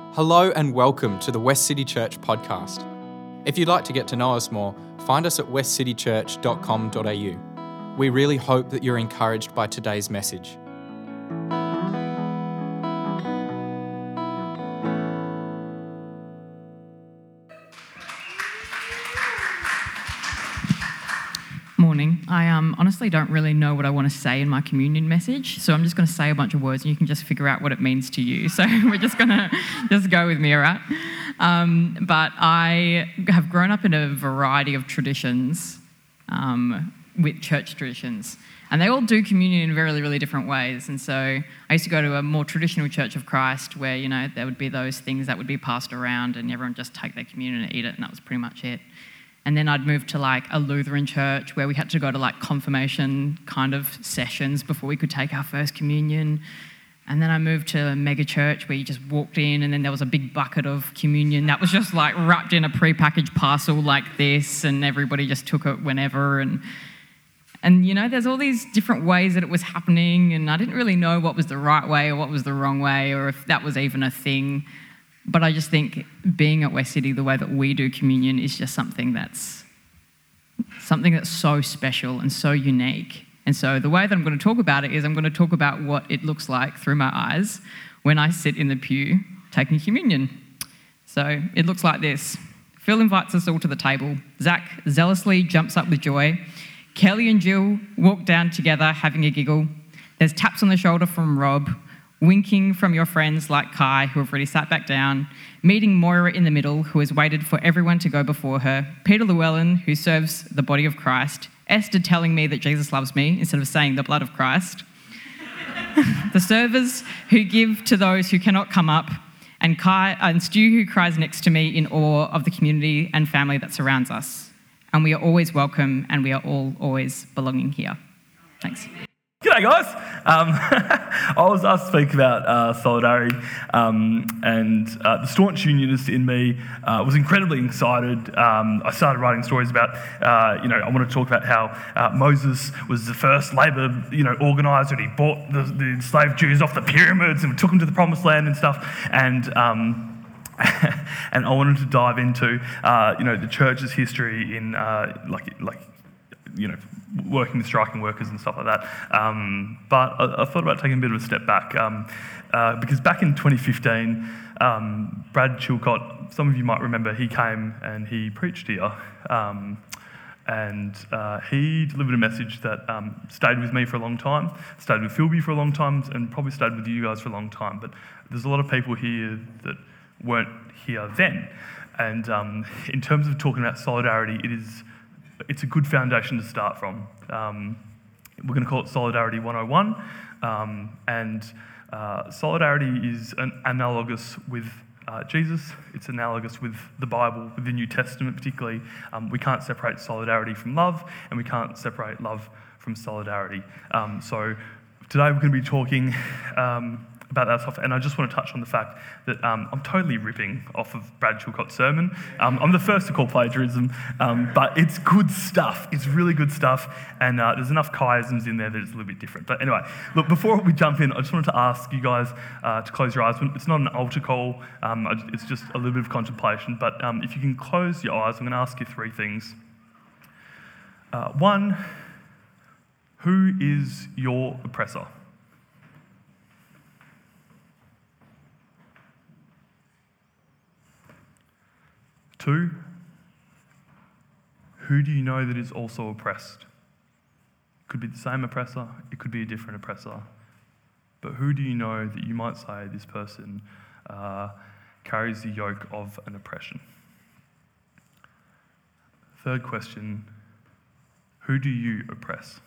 Hello and welcome to the West City Church podcast. If you'd like to get to know us more, find us at westcitychurch.com.au. We really hope that you're encouraged by today's message. Morning. I honestly don't really know what I want to say in my communion message, so I'm just going to say a bunch of words and you can just figure out what it means to you. So we're just going to go with me, all right? But I have grown up in a variety of traditions, with church traditions, and they all do communion in really, really different ways. And so I used to go to a more traditional Church of Christ where, you know, there would be those things that would be passed around and everyone just take their communion and eat it, and that was pretty much it. And then I'd moved to like a Lutheran church where we had to go to like confirmation kind of sessions before we could take our first communion. And then I moved to a mega church where you just walked in and then there was a big bucket of communion that was just like wrapped in a prepackaged parcel like this, and everybody just took it whenever. And you know, there's all these different ways that it was happening, and I didn't really know what was the right way or what was the wrong way or if that was even a thing. But I just think being at West City, the way that we do communion is just something that's so special and so unique. And so the way that I'm going to talk about it is I'm going to talk about what it looks like through my eyes when I sit in the pew taking communion. So it looks like this. Phil invites us all to the table. Zach zealously jumps up with joy. Kelly and Jill walk down together having a giggle. There's taps on the shoulder from Rob. Winking from your friends like Kai, who have already sat back down, meeting Moira in the middle, who has waited for everyone to go before her, Peter Llewellyn, who serves the body of Christ, Esther telling me that Jesus loves me instead of saying the blood of Christ, the servers who give to those who cannot come up, and Kai and Stu, who cries next to me in awe of the community and family that surrounds us. And we are always welcome, and we are all always belonging here. Thanks. G'day guys. I was asked to speak about solidarity, and the staunch unionist in me was incredibly excited. I started writing stories about, I want to talk about how Moses was the first labour, organiser, and he bought the enslaved Jews off the pyramids and took them to the promised land and stuff, and and I wanted to dive into, the church's history in, working with striking workers and stuff like that. But I thought about taking a bit of a step back, because back in 2015, Brad Chilcott, some of you might remember, he came and he preached here. And he delivered a message that stayed with me for a long time, stayed with Philby for a long time, and probably stayed with you guys for a long time. But there's a lot of people here that weren't here then. And in terms of talking about solidarity, it's a good foundation to start from. We're going to call it Solidarity 101. Solidarity is analogous with Jesus. It's analogous with the Bible, with the New Testament particularly. We can't separate solidarity from love, and we can't separate love from solidarity. So today we're going to be talking about that stuff, and I just want to touch on the fact that I'm totally ripping off of Brad Chilcott's sermon. I'm the first to call plagiarism, but it's good stuff. It's really good stuff, and there's enough chiasms in there that it's a little bit different. But anyway, look, before we jump in, I just wanted to ask you guys to close your eyes. It's not an altar call, it's just a little bit of contemplation, but if you can close your eyes, I'm going to ask you three things. One, who is your oppressor? 2, who do you know that is also oppressed? It could be the same oppressor, it could be a different oppressor. But who do you know that you might say this person carries the yoke of an oppression? Third question, who do you oppress?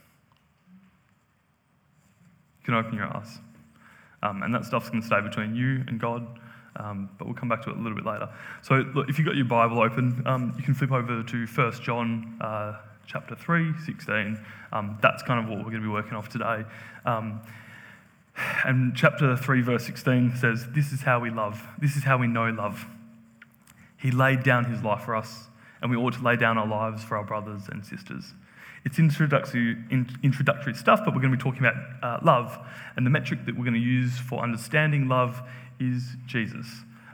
You can open your eyes. And that stuff's going to stay between you and God. But we'll come back to it a little bit later. So look, if you've got your Bible open, you can flip over to 1 John chapter 3, 16. That's kind of what we're going to be working off today. And chapter 3, verse 16 says, "This is how we love. This is how we know love. He laid down his life for us, and we ought to lay down our lives for our brothers and sisters." It's introductory stuff, but we're going to be talking about love. And the metric that we're going to use for understanding love is Jesus.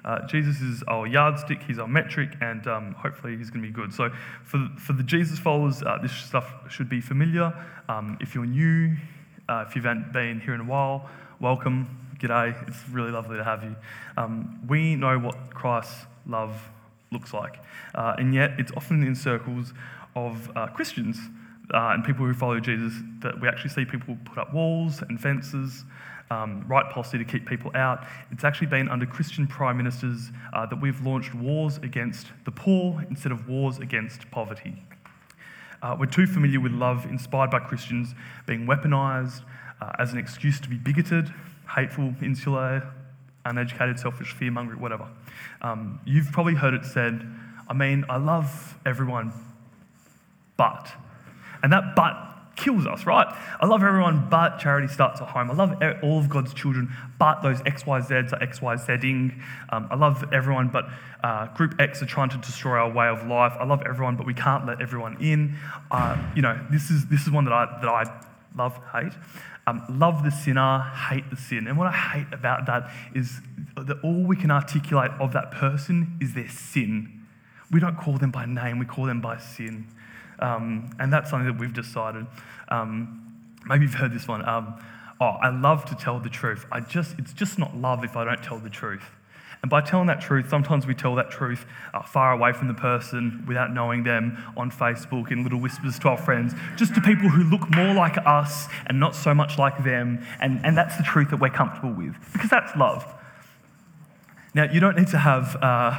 Jesus is our yardstick, he's our metric, and hopefully he's going to be good. So for the Jesus followers, this stuff should be familiar. If you're new, if you haven't been here in a while, welcome, g'day, it's really lovely to have you. We know what Christ's love looks like, and yet it's often in circles of Christians and people who follow Jesus that we actually see people put up walls and fences, right policy to keep people out. It's actually been under Christian prime ministers that we've launched wars against the poor instead of wars against poverty. We're too familiar with love inspired by Christians being weaponised as an excuse to be bigoted, hateful, insular, uneducated, selfish, fear-mongering, whatever. You've probably heard it said, I love everyone, but. And that but kills us, right? I love everyone, but charity starts at home. I love all of God's children, but those XYZs are XYZing. I love everyone, but Group X are trying to destroy our way of life. I love everyone, but we can't let everyone in. This is one that I love, hate. Love the sinner, hate the sin. And what I hate about that is that all we can articulate of that person is their sin. We don't call them by name, we call them by sin. And that's something that we've decided. Maybe you've heard this one. I love to tell the truth. It's just not love if I don't tell the truth. And by telling that truth, sometimes we tell that truth far away from the person without knowing them on Facebook in little whispers to our friends, just to people who look more like us and not so much like them. And that's the truth that we're comfortable with, because that's love. Now, you don't need to have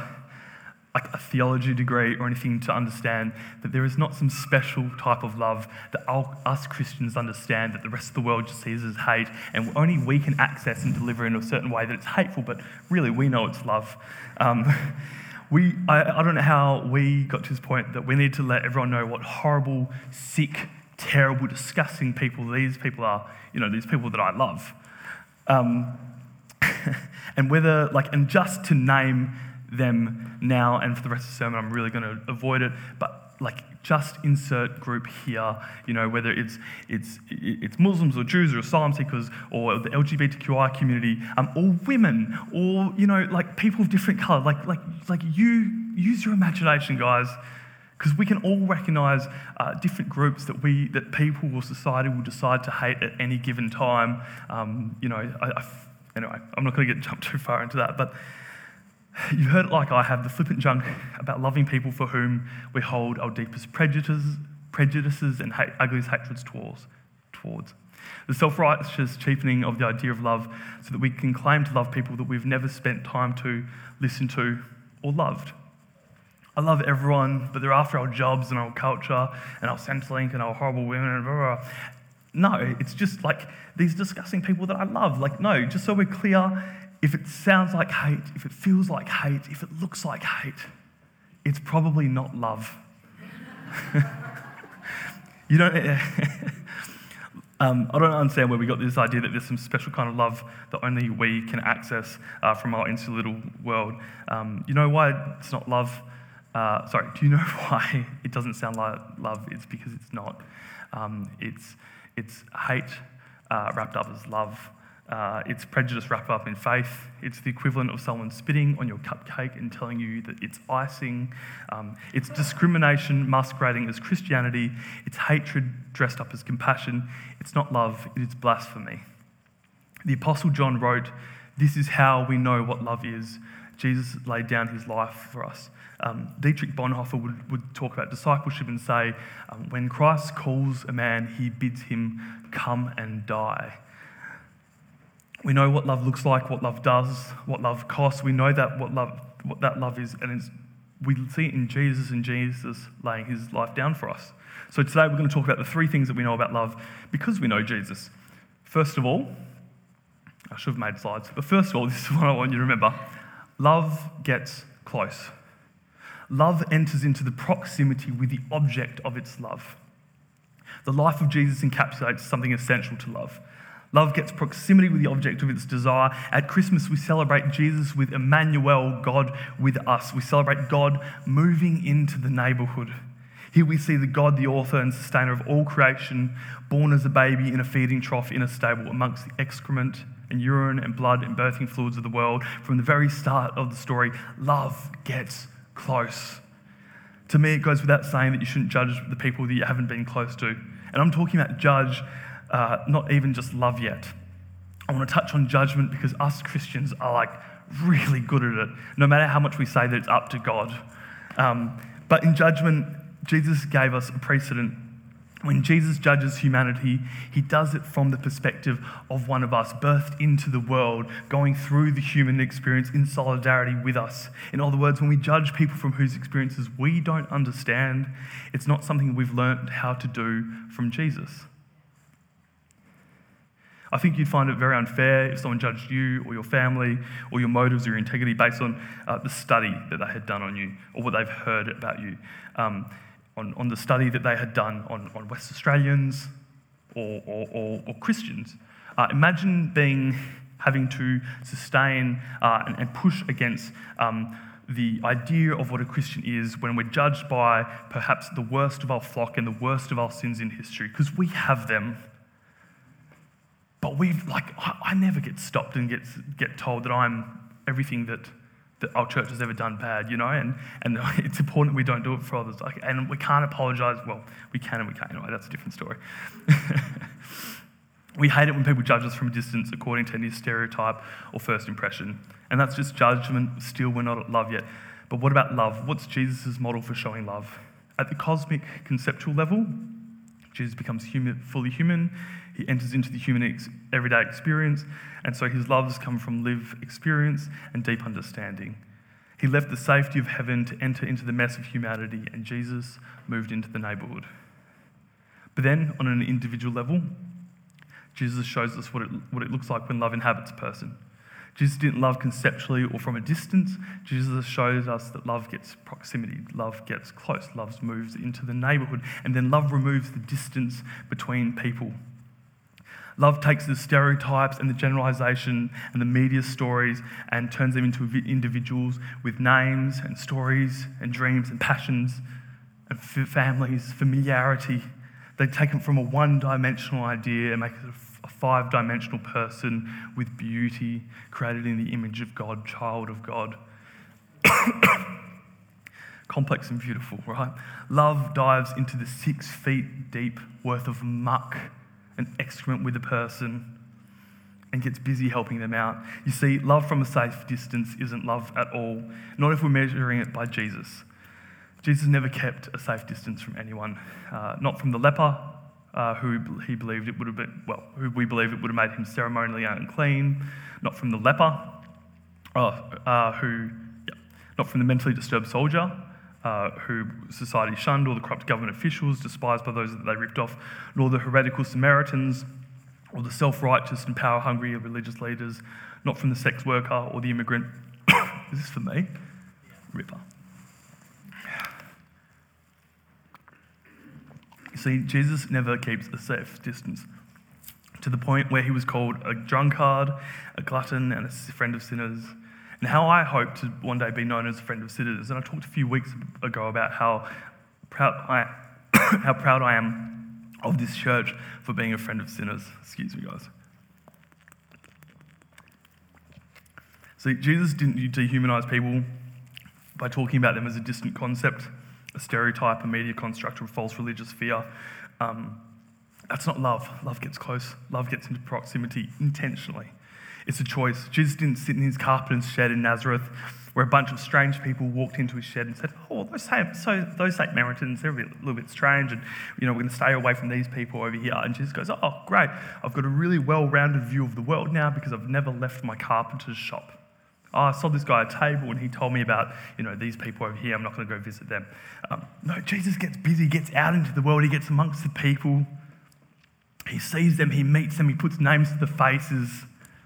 a theology degree or anything to understand that there is not some special type of love that us Christians understand that the rest of the world just sees as hate, and only we can access and deliver in a certain way that it's hateful, but really we know it's love. I don't know how we got to this point that we need to let everyone know what horrible, sick, terrible, disgusting people these people are, these people that I love. And just to name them now and for the rest of the sermon, I'm really going to avoid it, but just insert group here, whether it's Muslims or Jews or asylum seekers or the LGBTQI community, or women, or people of different colour. You use your imagination, guys, because we can all recognise different groups that people or society will decide to hate at any given time. Anyway, I'm not going to jump too far into that, but you've heard it like I have, the flippant junk about loving people for whom we hold our deepest prejudices and ugliest hatreds towards. The self-righteous cheapening of the idea of love so that we can claim to love people that we've never spent time to listen to or loved. I love everyone, but they're after our jobs and our culture and our Centrelink and our horrible women and blah, blah, blah. No, it's just these disgusting people that I love. No, just so we're clear, if it sounds like hate, if it feels like hate, if it looks like hate, it's probably not love. I don't understand where we got this idea that there's some special kind of love that only we can access from our insular little world. You know why it's not love? Do you know why it doesn't sound like love? It's because it's not. It's hate wrapped up as love. It's prejudice wrapped up in faith. It's the equivalent of someone spitting on your cupcake and telling you that it's icing. It's discrimination masquerading as Christianity. It's hatred dressed up as compassion. It's not love, it is blasphemy. The Apostle John wrote, "This is how we know what love is. Jesus laid down his life for us." Dietrich Bonhoeffer would talk about discipleship and say, when Christ calls a man, he bids him come and die. We know what love looks like, what love does, what love costs. We know that what that love is, and we see it in Jesus and Jesus laying his life down for us. So today we're going to talk about the three things that we know about love because we know Jesus. First of all, I should have made slides, but first of all, this is what I want you to remember. Love gets close. Love enters into the proximity with the object of its love. The life of Jesus encapsulates something essential to love. Love gets proximity with the object of its desire. At Christmas, we celebrate Jesus with Emmanuel, God with us. We celebrate God moving into the neighbourhood. Here we see the God, the author and sustainer of all creation, born as a baby in a feeding trough in a stable amongst the excrement and urine and blood and birthing fluids of the world, from the very start of the story, love gets close. To me, it goes without saying that you shouldn't judge the people that you haven't been close to. And I'm talking about judge, not even just love yet. I want to touch on judgment because us Christians are really good at it, no matter how much we say that it's up to God. But in judgment, Jesus gave us a precedent. When Jesus judges humanity, he does it from the perspective of one of us, birthed into the world, going through the human experience in solidarity with us. In other words, when we judge people from whose experiences we don't understand, it's not something we've learned how to do from Jesus. I think you'd find it very unfair if someone judged you or your family or your motives or your integrity based on the study that they had done on you or what they've heard about you. On the study that they had done on West Australians or Christians. Imagine having to sustain and push against the idea of what a Christian is when we're judged by perhaps the worst of our flock and the worst of our sins in history, because we have them. But I never get stopped and get told that I'm everything that our church has ever done bad, and it's important we don't do it for others. And we can't apologise. Well, we can and we can't. Anyway, that's a different story. We hate it when people judge us from a distance according to any stereotype or first impression. And that's just judgment. Still, we're not at love yet. But what about love? What's Jesus' model for showing love? At the cosmic conceptual level, Jesus becomes fully human. He enters into the human everyday experience, and so his loves come from lived experience and deep understanding. He left the safety of heaven to enter into the mess of humanity, and Jesus moved into the neighbourhood. But then, on an individual level, Jesus shows us what it looks like when love inhabits a person. Jesus didn't love conceptually or from a distance. Jesus shows us that love gets proximity, love gets close, love moves into the neighbourhood, and then love removes the distance between people. Love takes the stereotypes and the generalisation and the media stories and turns them into individuals with names and stories and dreams and passions and families, familiarity. They take it from a one-dimensional idea and make it a five-dimensional person with beauty, created in the image of God, child of God. Complex and beautiful, right? Love dives into the 6 feet deep worth of muck and excrement with a person and gets busy helping them out. You see, love from a safe distance isn't love at all, not if we're measuring it by Jesus. Jesus never kept a safe distance from anyone, not from the leper, who we believe it would have made him ceremonially unclean, not from the leper, not from the mentally disturbed soldier, who society shunned, or the corrupt government officials despised by those that they ripped off, nor the heretical Samaritans, or the self-righteous and power-hungry religious leaders, not from the sex worker or the immigrant. Is this for me? Ripper. You see, Jesus never keeps a safe distance, to the point where he was called a drunkard, a glutton, and a friend of sinners. And how I hope to one day be known as a friend of sinners. And I talked a few weeks ago about how proud I am of this church for being a friend of sinners. Excuse me, guys. See, Jesus didn't dehumanize people by talking about them as a distant concept, a stereotype, a media construct, or a false religious fear. That's not love. Love gets close. Love gets into proximity intentionally. It's a choice. Jesus didn't sit in his carpenter's shed in Nazareth where a bunch of strange people walked into his shed and said, oh, those St. Samaritans, they're a little bit strange, and we're going to stay away from these people over here. And Jesus goes, oh, great. I've got a really well-rounded view of the world now because I've never left my carpenter's shop. Oh, I saw this guy at a table and he told me about, these people over here. I'm not going to go visit them. No, Jesus gets busy, gets out into the world. He gets amongst the people. He sees them, he meets them, he puts names to the faces.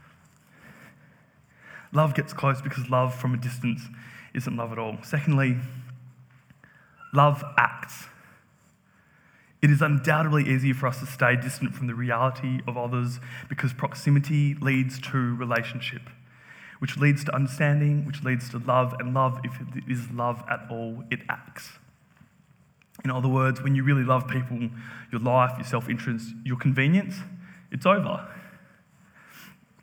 Love gets close because love from a distance isn't love at all. Secondly, love acts. It is undoubtedly easier for us to stay distant from the reality of others because proximity leads to relationship, which leads to understanding, which leads to love, and love, if it is love at all, it acts. In other words, when you really love people, your life, your self-interest, your convenience, it's over.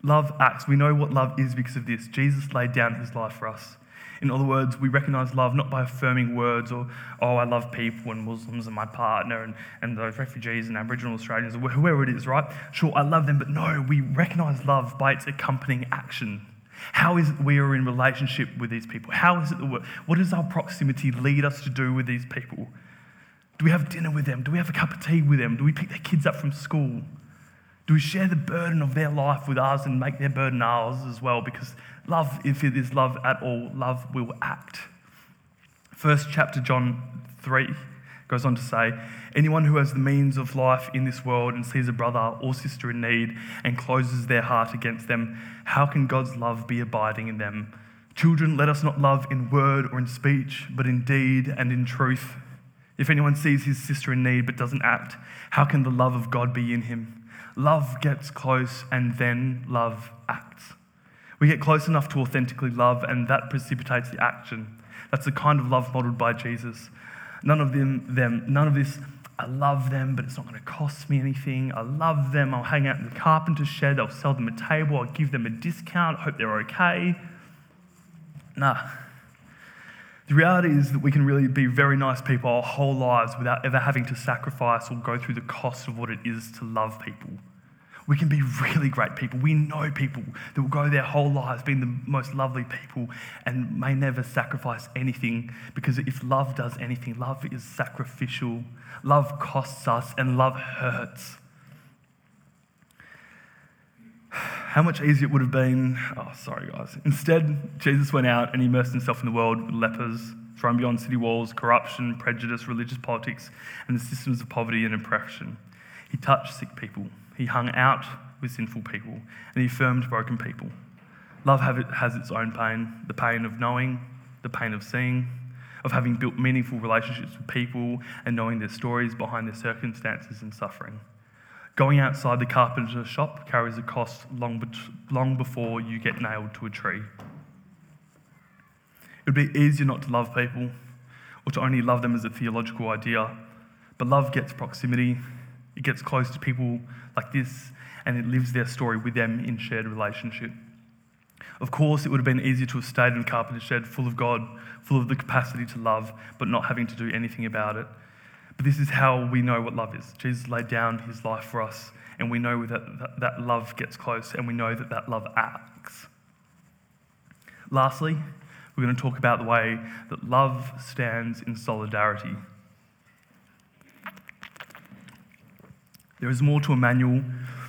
Love acts. We know what love is because of this. Jesus laid down his life for us. In other words, we recognize love not by affirming words or, oh, I love people and Muslims and my partner and those refugees and Aboriginal Australians or whoever it is, right? Sure, I love them, but no, we recognize love by its accompanying action. How is it we are in relationship with these people? How is it that what does our proximity lead us to do with these people? Do we have dinner with them? Do we have a cup of tea with them? Do we pick their kids up from school? Do we share the burden of their life with us and make their burden ours as well? Because love, if it is love at all, love will act. First chapter, John 3, goes on to say, anyone who has the means of life in this world and sees a brother or sister in need and closes their heart against them, how can God's love be abiding in them? Children, let us not love in word or in speech, but in deed and in truth. If anyone sees his sister in need but doesn't act, how can the love of God be in him? Love gets close and then love acts. We get close enough to authentically love and that precipitates the action. That's the kind of love modeled by Jesus. None of this, I love them, but it's not going to cost me anything. I love them, I'll hang out in the carpenter's shed, I'll sell them a table, I'll give them a discount, I hope they're okay. Nah. The reality is that we can really be very nice people our whole lives without ever having to sacrifice or go through the cost of what it is to love people. We can be really great people. We know people that will go their whole lives being the most lovely people and may never sacrifice anything, because if love does anything, love is sacrificial. Love costs us and love hurts. How much easier it would have been, sorry guys. Instead, Jesus went out and immersed himself in the world with lepers, thrown beyond city walls, corruption, prejudice, religious politics, and the systems of poverty and oppression. He touched sick people. He hung out with sinful people, and he affirmed broken people. Love has its own pain, the pain of knowing, the pain of seeing, of having built meaningful relationships with people and knowing their stories behind their circumstances and suffering. Going outside the carpenter's shop carries a cost long before you get nailed to a tree. It would be easier not to love people or to only love them as a theological idea, but love gets proximity, it gets close to people like this, and it lives their story with them in shared relationship. Of course, it would have been easier to have stayed in a carpenter's shed full of God, full of the capacity to love, but not having to do anything about it. But this is how we know what love is. Jesus laid down his life for us, and we know that love gets close, and we know that love acts. Lastly, we're going to talk about the way that love stands in solidarity. There is more to Emmanuel,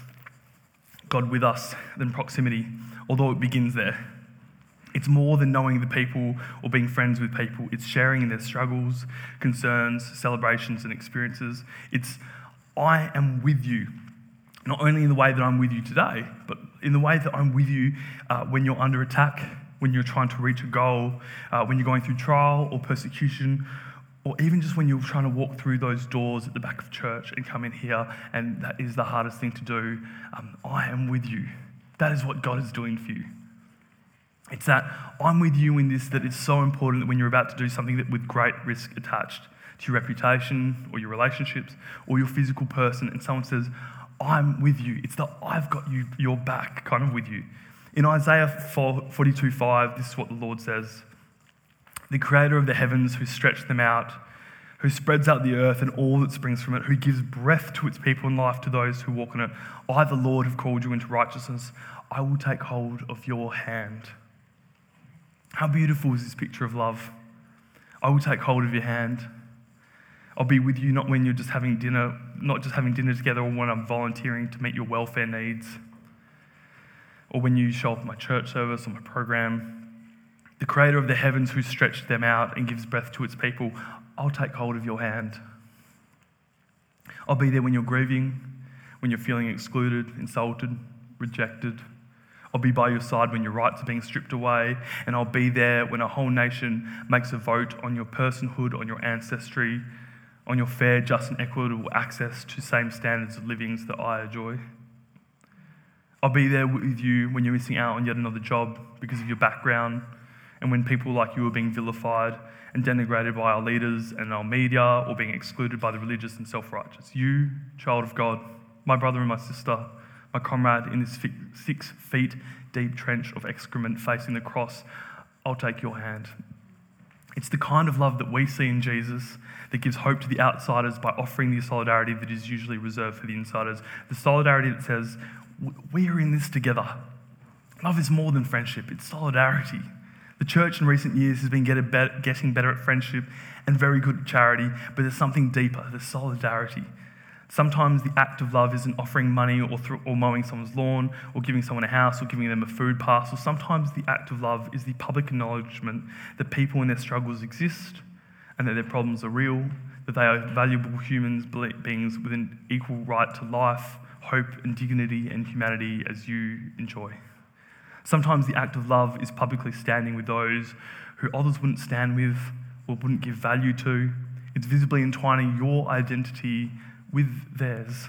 God with us, than proximity, although it begins there. It's more than knowing the people or being friends with people. It's sharing in their struggles, concerns, celebrations, and experiences. It's, I am with you, not only in the way that I'm with you today, but in the way that I'm with you when you're under attack, when you're trying to reach a goal, when you're going through trial or persecution, or even just when you're trying to walk through those doors at the back of church and come in here, and that is the hardest thing to do. I am with you. That is what God is doing for you. It's that I'm with you in this, that it's so important that when you're about to do something that with great risk attached to your reputation or your relationships or your physical person, and someone says, I'm with you. It's the I've got you, your back kind of with you. In Isaiah 42:5, this is what the Lord says. The creator of the heavens, who stretched them out, who spreads out the earth and all that springs from it, who gives breath to its people and life to those who walk on it. I, the Lord, have called you into righteousness. I will take hold of your hand. How beautiful is this picture of love? I will take hold of your hand. I'll be with you not when you're just having dinner, not just having dinner together, or when I'm volunteering to meet your welfare needs, or when you show up at my church service or my program. The creator of the heavens, who stretched them out and gives breath to its people, I'll take hold of your hand. I'll be there when you're grieving, when you're feeling excluded, insulted, rejected. I'll be by your side when your rights are being stripped away, and I'll be there when a whole nation makes a vote on your personhood, on your ancestry, on your fair, just and equitable access to same standards of living that I enjoy. I'll be there with you when you're missing out on yet another job because of your background, and when people like you are being vilified and denigrated by our leaders and our media, or being excluded by the religious and self-righteous. You, child of God, my brother and my sister, My comrade in this 6 feet deep trench of excrement facing the cross, I'll take your hand. It's the kind of love that we see in Jesus that gives hope to the outsiders by offering the solidarity that is usually reserved for the insiders. The solidarity that says, we are in this together. Love is more than friendship, it's solidarity. The church in recent years has been getting better at friendship and very good at charity, but there's something deeper, there's solidarity. Sometimes the act of love isn't offering money or mowing someone's lawn or giving someone a house or giving them a food parcel. Sometimes the act of love is the public acknowledgement that people and their struggles exist and that their problems are real, that they are valuable human beings with an equal right to life, hope and dignity and humanity as you enjoy. Sometimes the act of love is publicly standing with those who others wouldn't stand with or wouldn't give value to. It's visibly entwining your identity with theirs.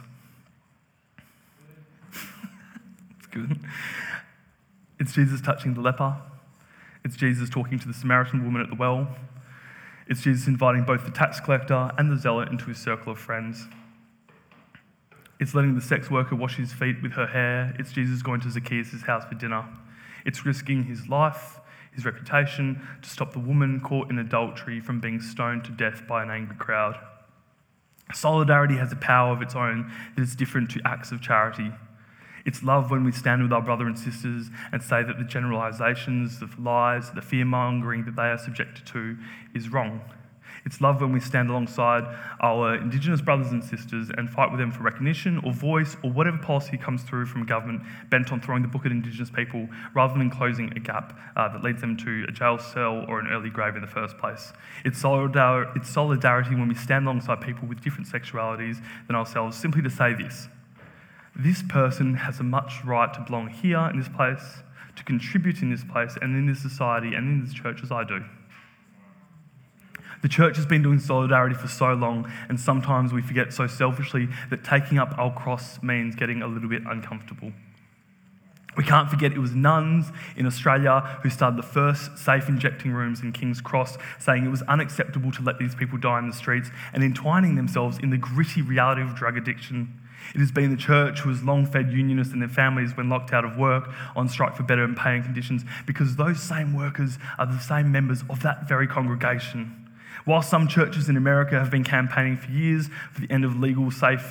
It's good. It's Jesus touching the leper. It's Jesus talking to the Samaritan woman at the well. It's Jesus inviting both the tax collector and the zealot into his circle of friends. It's letting the sex worker wash his feet with her hair. It's Jesus going to Zacchaeus' house for dinner. It's risking his life, his reputation, to stop the woman caught in adultery from being stoned to death by an angry crowd. Solidarity has a power of its own that is different to acts of charity. It's love when we stand with our brothers and sisters and say that the generalisations, the lies, the fear-mongering that they are subjected to is wrong. It's love when we stand alongside our Indigenous brothers and sisters and fight with them for recognition or voice or whatever policy comes through from government bent on throwing the book at Indigenous people rather than closing a gap that leads them to a jail cell or an early grave in the first place. It's solidarity when we stand alongside people with different sexualities than ourselves simply to say this person has a much right to belong here in this place, to contribute in this place and in this society and in this church as I do. The church has been doing solidarity for so long, and sometimes we forget so selfishly that taking up our cross means getting a little bit uncomfortable. We can't forget it was nuns in Australia who started the first safe injecting rooms in King's Cross, saying it was unacceptable to let these people die in the streets and entwining themselves in the gritty reality of drug addiction. It has been the church who has long fed unionists and their families when locked out of work on strike for better paying conditions, because those same workers are the same members of that very congregation. While some churches in America have been campaigning for years for the end of legal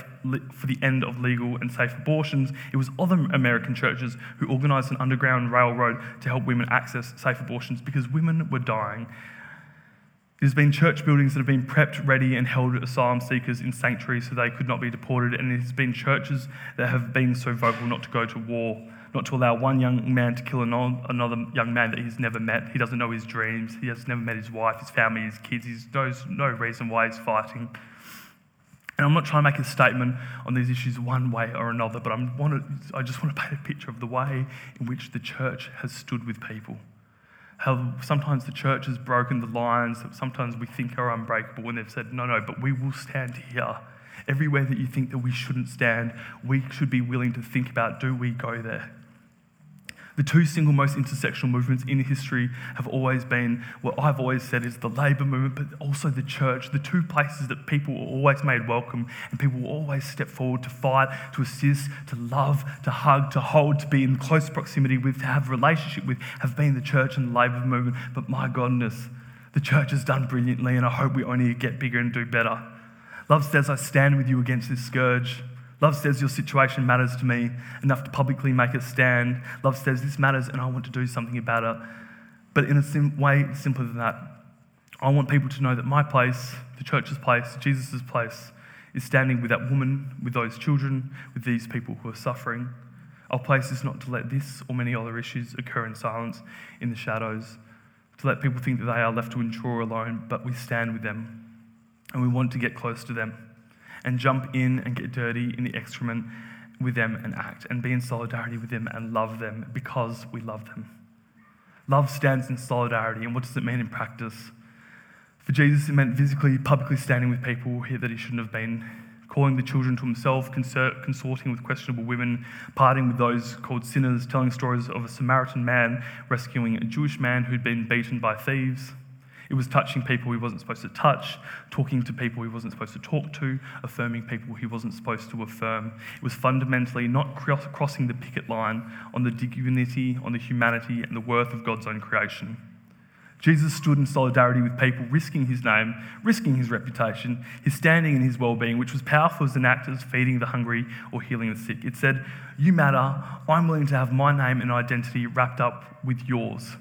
and safe abortions, it was other American churches who organised an underground railroad to help women access safe abortions because women were dying. There's been church buildings that have been prepped, ready, and held asylum seekers in sanctuaries so they could not be deported, and there's been churches that have been so vocal not to go to war, not to allow one young man to kill another young man that he's never met. He doesn't know his dreams. He has never met his wife, his family, his kids. He knows no reason why he's fighting. And I'm not trying to make a statement on these issues one way or another, but I just want to paint a picture of the way in which the church has stood with people. How sometimes the church has broken the lines that sometimes we think are unbreakable, and they've said, no, but we will stand here. Everywhere that you think that we shouldn't stand, we should be willing to think about, do we go there? The two single most intersectional movements in history have always been what I've always said is the labour movement, but also the church, the two places that people were always made welcome and people will always step forward to fight, to assist, to love, to hug, to hold, to be in close proximity with, to have a relationship with, have been the church and the labour movement. But my goodness, the church has done brilliantly, and I hope we only get bigger and do better. Love says, I stand with you against this scourge. Love says your situation matters to me enough to publicly make a stand. Love says this matters and I want to do something about it. But in a way simpler than that, I want people to know that my place, the church's place, Jesus' place, is standing with that woman, with those children, with these people who are suffering. Our place is not to let this or many other issues occur in silence, in the shadows, to let people think that they are left to endure alone, but we stand with them and we want to get close to them and jump in and get dirty in the excrement with them and act and be in solidarity with them and love them because we love them. Love stands in solidarity, and what does it mean in practice? For Jesus, it meant physically, publicly standing with people here that he shouldn't have been, calling the children to himself, consorting with questionable women, partying with those called sinners, telling stories of a Samaritan man rescuing a Jewish man who'd been beaten by thieves. It was touching people he wasn't supposed to touch, talking to people he wasn't supposed to talk to, affirming people he wasn't supposed to affirm. It was fundamentally not crossing the picket line on the dignity, on the humanity, and the worth of God's own creation. Jesus stood in solidarity with people, risking his name, risking his reputation, his standing and his well-being, which was powerful as an act as feeding the hungry or healing the sick. It said, "You matter, I'm willing to have my name and identity wrapped up with yours."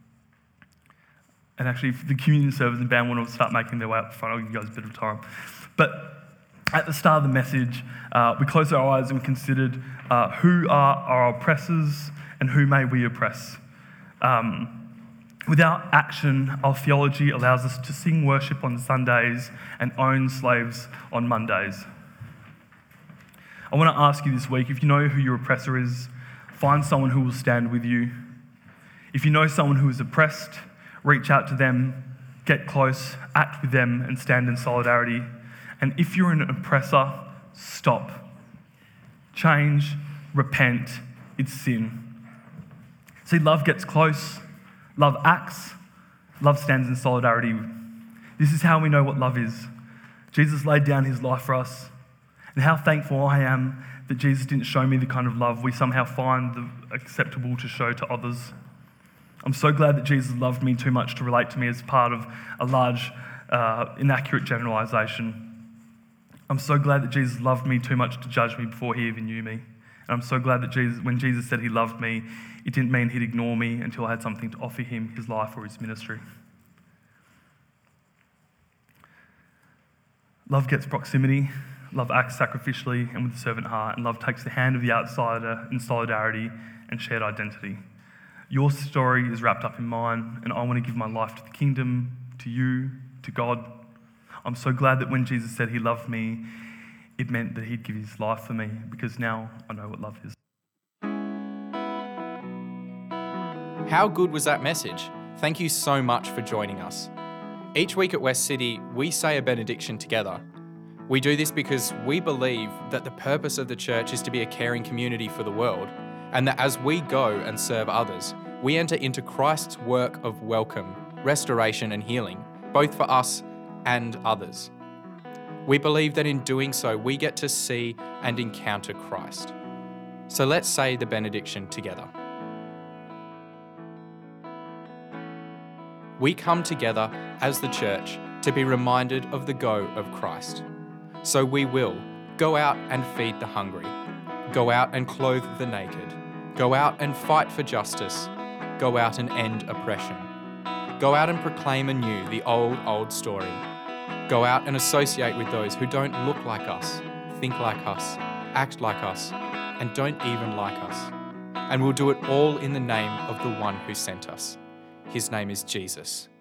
And actually, if the communion servers and band want to start making their way up front, I'll give you guys a bit of time. But at the start of the message, we closed our eyes and considered who are our oppressors and who may we oppress. Without action, our theology allows us to sing worship on Sundays and own slaves on Mondays. I want to ask you this week, if you know who your oppressor is, find someone who will stand with you. If you know someone who is oppressed, reach out to them, get close, act with them, and stand in solidarity. And if you're an oppressor, stop. Change, repent, it's sin. See, love gets close. Love acts, love stands in solidarity. This is how we know what love is. Jesus laid down his life for us. And how thankful I am that Jesus didn't show me the kind of love we somehow find acceptable to show to others. I'm so glad that Jesus loved me too much to relate to me as part of a large, inaccurate generalisation. I'm so glad that Jesus loved me too much to judge me before he even knew me. And I'm so glad that when Jesus said he loved me, it didn't mean he'd ignore me until I had something to offer him, his life or his ministry. Love gets proximity, love acts sacrificially and with a servant heart, and love takes the hand of the outsider in solidarity and shared identity. Your story is wrapped up in mine, and I want to give my life to the kingdom, to you, to God. I'm so glad that when Jesus said he loved me, it meant that he'd give his life for me, because now I know what love is. How good was that message? Thank you so much for joining us. Each week at West City, we say a benediction together. We do this because we believe that the purpose of the church is to be a caring community for the world, and that as we go and serve others, we enter into Christ's work of welcome, restoration and healing, both for us and others. We believe that in doing so, we get to see and encounter Christ. So let's say the benediction together. We come together as the church to be reminded of the go of Christ. So we will go out and feed the hungry, go out and clothe the naked, go out and fight for justice, go out and end oppression, go out and proclaim anew the old story, go out and associate with those who don't look like us, think like us, act like us, and don't even like us. And we'll do it all in the name of the one who sent us. His name is Jesus.